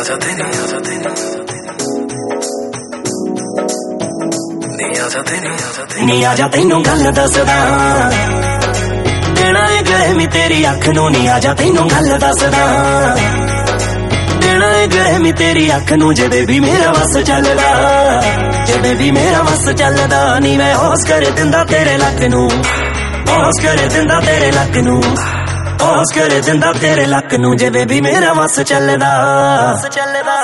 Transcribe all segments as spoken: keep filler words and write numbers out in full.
नी आजा तैनू गल दसदा देना ए गले मी तेरी अख नू नी आजा तैनू गल दसदा देना ए गले मी तेरी अख नू जे बेबी मेरा वस चलदा जे बेबी मेरा वस चलदा नी मैं होश कर दिंदा तेरे लक नू होश कर दिंदा तेरे लक नू होश कर दिंदा तेरे लक नू जे बेबी मेरा वस चलदा चलदा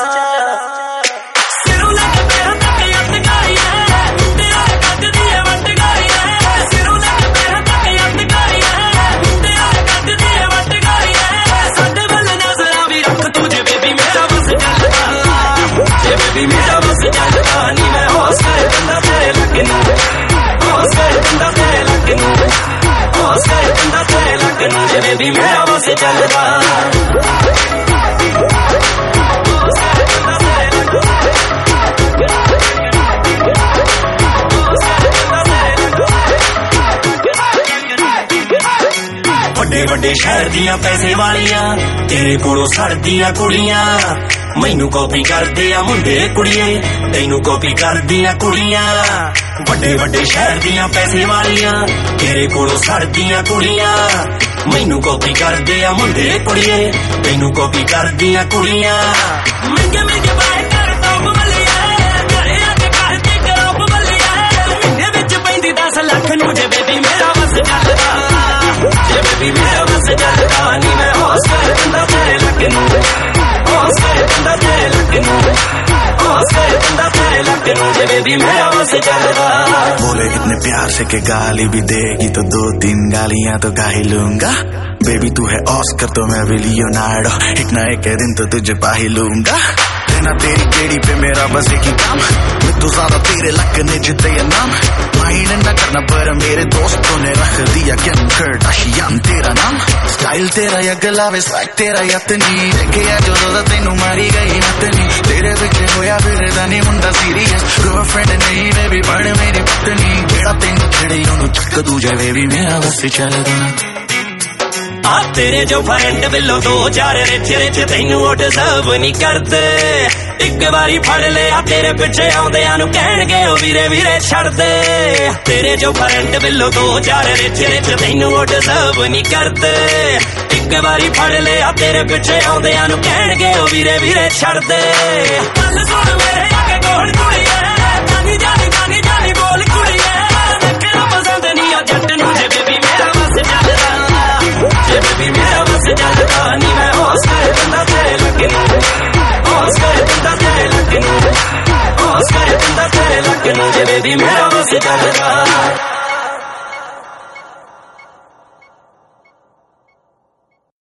मेरा बस चलदा नी मैं होश कर दिंदा तेरे लक नू होश कर दिंदा तेरे लक नू होश कर दिंदा तेरे लक नू जे बेबी मेरा बस चलदा ਵੱਡੇ ਵੱਡੇ ਸ਼ਹਿਰ ਦੀਆਂ ਪੈਸੇ ਵਾਲੀਆਂ ਤੇਰੇ ਕੋਲੋਂ ਸੜਦੀਆਂ ਕੁੜੀਆਂ ਮੈਨੂੰ ਕਾਪੀ ਕਰਦੇ ਆ ਮੁੰਡੇ ਕੁੜੀਏ ਤੈਨੂੰ ਕਾਪੀ ਕਰਦੀਆਂ ਕੁੜੀਆਂ ਵੱਡੇ ਵੱਡੇ ਸ਼ਹਿਰ ਦੀਆਂ ਪੈਸੇ ਵਾਲੀਆਂ ਤੇਰੇ ਕੋਲੋਂ ਸੜਦੀਆਂ ਕੁੜੀਆਂ ਮੈਨੂੰ ਕਾਪੀ ਕਰਦੇ ਆ ਮੁੰਡੇ ਕੁੜੀਏ ਤੈਨੂੰ ਕਾਪੀ ਕਰਦੀਆਂ ਕੁੜੀਆਂ ਮਹਿੰਗੇ ਮਹਿੰਗੇ ਬਾਏ ਕਰ ਟੌਪ ਵਾਲੀਆਂ ਘਰੇ ਆ ਕੇ ਕਰਦੀ ਕਰੋਪ ਵਾਲੀਆਂ ਮਹੀਨੇ ਵਿੱਚ ਪੈਂਦੀ ਦਸ ਲੱਖ ਨੂੰ ਜੇ ਬੇਬੀ ਮੇਰਾ ਵਸ ਚੱਲਦਾ ਜੇ ਬੇਬੀ ਮੇਰਾ ਵਸ ਚੱਲਦਾ ਨੀ ਮੈਂ ਹੋਸ਼ ਕਰ ਦਿੰਦਾ ਤੇਰੇ ਲੱਕ ਨੂੰ होश कर दिंदा तेरे लक नू होश कर दिंदा तेरे लक नू जे बेबी मेरा वस चलदा बोले इतने प्यार से के गाली भी देगी तो दो तीन गालियां तो गा ही लूंगा बेबी तू है ऑस्कर तो मैं भी लियोनार्डो एक ना एक दिन तो तुझे पा ही लूंगा लेना तेरी गेड़ी पे मेरा बस एक ही काम मैं तो ज्यादा तेरे लक ने जिते ये नाम माइंड ना करना पर मेरे दोस्तों ने रख दिया किम कार्दाशियन तेरा नाम स्टाइल तेरा या गला वे स्वैग तेरा यतनी देखे या जो दा तेनू मारी गई नतनी तेरे पिछे होया फिरदा नहीं मुंडा सीरियस गर्लफ्रेंड नहीं बेबी बन मेरी पत्नी जेड़ा तेनू छेड़े ओनू चक दू जे बेबी मेरा बस चलदा आ तेरे जो फ्रेंड बिलो दो चार रिच रिच तैनू ओ डिजर्व नहीं करदे एक बारी फड़ लिया तेरे पिछे आउंदियां नू कहणगे ओ वीरे वीरे छड़ दे तेरे जो फ्रेंड बिलो दो चार रिच रिच तैनू ओ डिजर्व नहीं करदे एक बारी फड़ लिया तेरे पिछे आउंदियां नू कहणगे ओ वीरे वीरे छड़ दे गल सुण मेरे आगे कोण कुड़ीए जानी जानी जानी जानी बोल कुड़ीए देखना पसंद नहीं आ जट नू जे बेबी मेरा वस चलदा जे बेबी मेरा वस चलदा नी मैं होश कर दिंदा तेरे लक नू होश कर दिंदा तेरे लक नू होश कर दिंदा तेरे लक नू जे बेबी मेरा वस चलदा